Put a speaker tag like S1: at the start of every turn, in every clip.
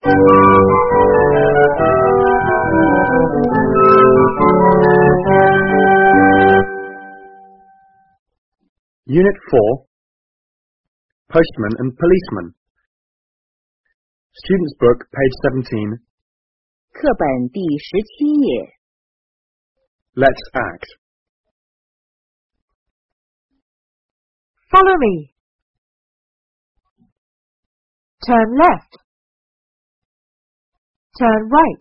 S1: Unit 4, Postman and Policeman. Student's Book, page 17.
S2: 课本第17页。
S1: Let's act.
S3: Follow me. Turn left. Turn right.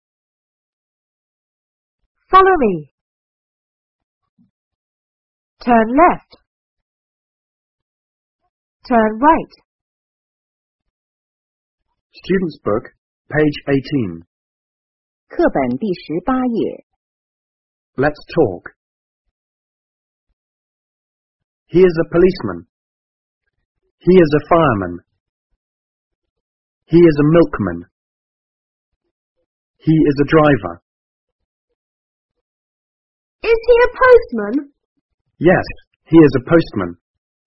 S3: Follow me. Turn left. Turn right.
S1: Student's Book, page 18.
S2: 课本第18页。
S1: Let's talk. He is a policeman. He is a fireman. He is a milkman. He is a driver.
S3: Is he a postman?
S1: Yes, he is a postman.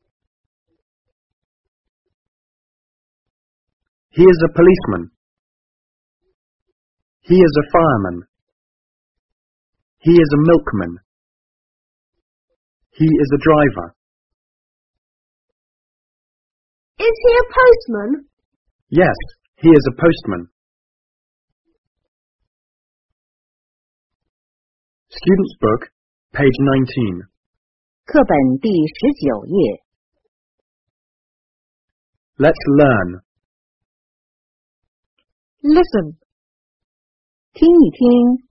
S1: He is a policeman. He is a fireman. He is a milkman. He is a driver.
S3: Is he a postman?
S1: Yes, he is a postman. Student's Book, page 19.
S2: 课本第19页。
S1: Let's learn.
S3: Listen.
S2: 听一听。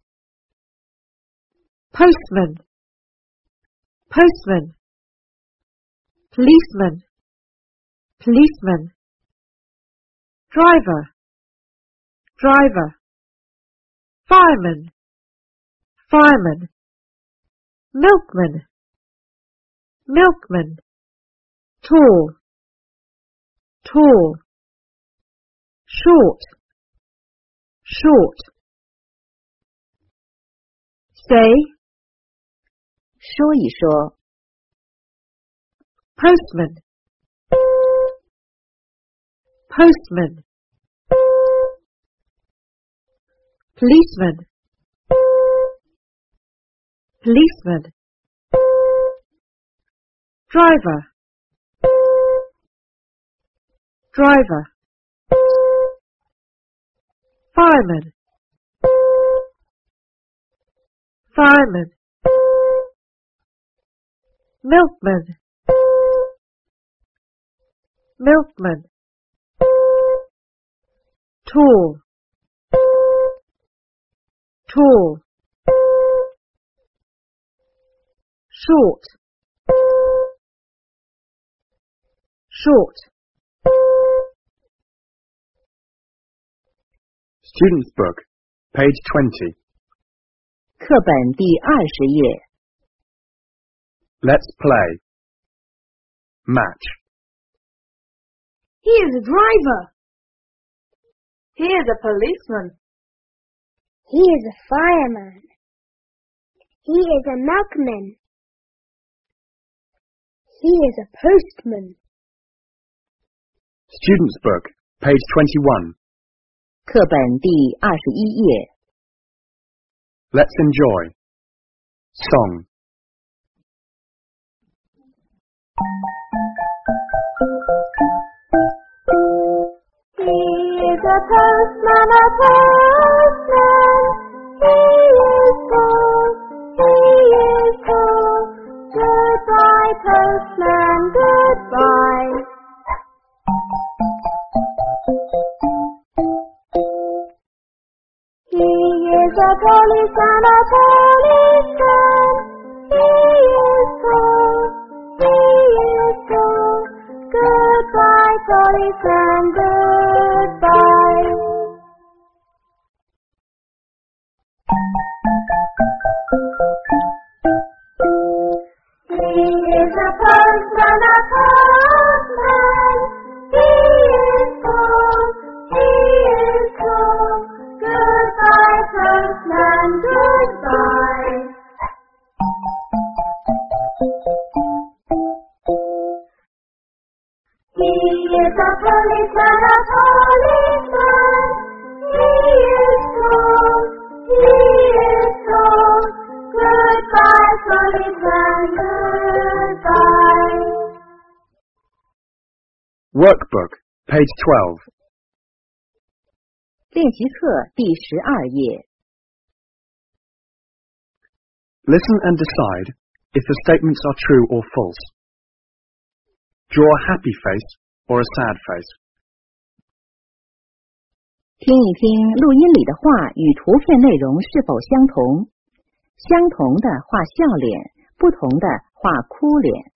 S3: Postman. Postman. Policeman. Policeman. Driver. Driver. Fireman. Fireman. Milkman. Milkman. Tall. Tall. Short. Short. Say.
S2: 说一说。
S3: Postman. Postman. Policeman. Policeman. Driver. Driver. Fireman. Fireman. Milkman. Milkman. Tall. Tall. Short. Short.
S1: Student's Book, page 20.
S2: 课本第20页。
S1: Let's play. Match.
S3: He is a driver. He is a policeman.
S4: He is a fireman. He is a milkman. He is a postman.
S1: Student's Book, page 21.
S2: 课本第21页。
S1: Let's enjoy. Song.
S4: He is a postman, a postman. He is tall, he is tall. Goodbye, postman, goodbye. He is a policeman, a policeman. He is tall, he is tall. Goodbye, policeman, goodbye. He is a postman, a postman. He is tall, he is tall. Goodbye, postman, goodbye. He is a policeman, a policeman.
S1: Workbook, page 12.
S2: 练习册第12页。
S1: Listen and decide if the statements are true or false. Draw a happy face or a sad face.
S2: 听一听录音里的话与图片内容是否相同，相同的画笑脸，不同的画哭脸。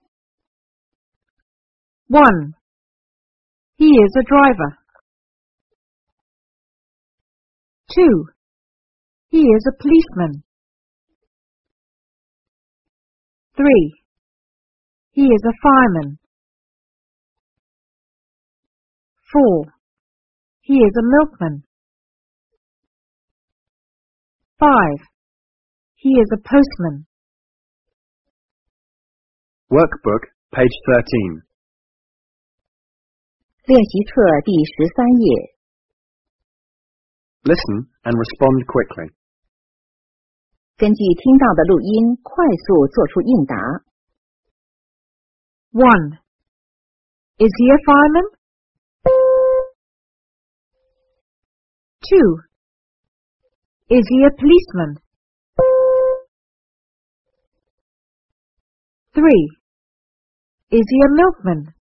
S3: 1. He is a driver. 2. He is a policeman. 3. He is a fireman. 4. He is a milkman. 5. He is a postman.
S1: Workbook, page 13.
S2: 练习册第13页。
S1: Listen and respond quickly.
S2: 根据听到的录音，快速做出应答。
S3: 1. Is he a fireman? 2. Is he a policeman? 3. Is he a milkman?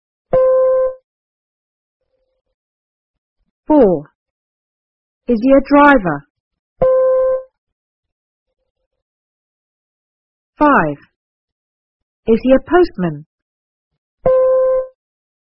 S3: 4. Is he a driver? 5. Is he a postman?